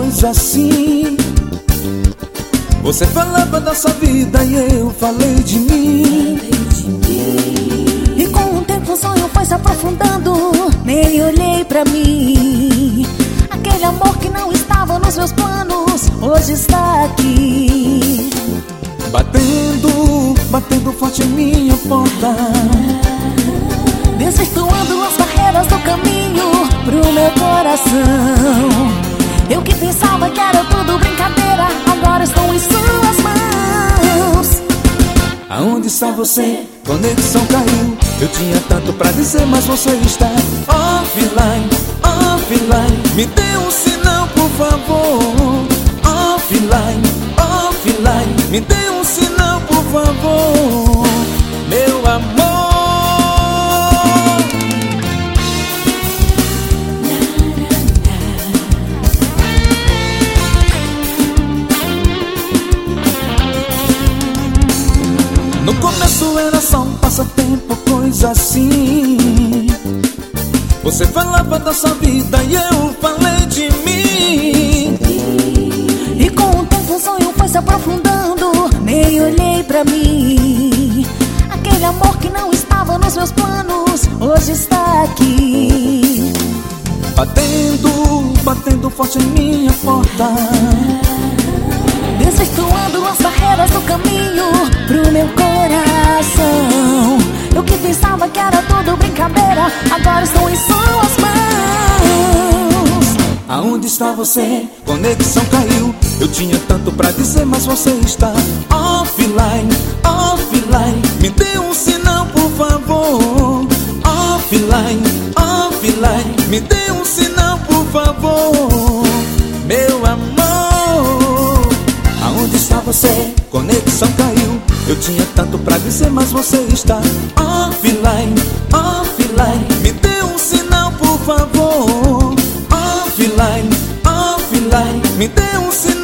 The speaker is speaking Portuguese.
coisa assim. Você falava da sua vida e eu falei de mim. E com o tempo o sonho foi se aprofundando, nem olhei pra mim. Aquele amor que não estava nos meus planos, hoje está aqui. Batendo, batendo forte em minha porta, desvirtuando as barreiras do caminho pro meu coração. Eu que pensava que era tudo brincadeira, agora estou em suas mãos. Aonde está você? Conexão caiu. Eu tinha tanto pra dizer, mas você está offline, offline. Me dê um sinal, por favor. Offline, offline. Me dê um sinal, por favor, meu amor. No começo era só um passatempo, coisa assim. Você falava da sua vida e eu falei de mim. E com o tempo o sonho foi se aprofundando, nem olhei pra mim. Aquele amor que não estava nos meus planos, hoje está aqui. Batendo, batendo forte em minha porta, desvirtuando as barreiras do caminho pro meu coração. Eu que pensava que era tudo brincadeira, agora estou em suas mãos. Aonde está você? Conexão caiu. Eu tinha tanto pra dizer, mas você está offline, offline. Me dê um sinal, por favor. Offline, offline. Me dê um sinal, por favor, meu amor. Aonde está você? Conexão caiu. Eu tinha tanto pra dizer, mas você está offline, offline. Me dê um sinal, por favor. Offline, offline. Me dê um sinal.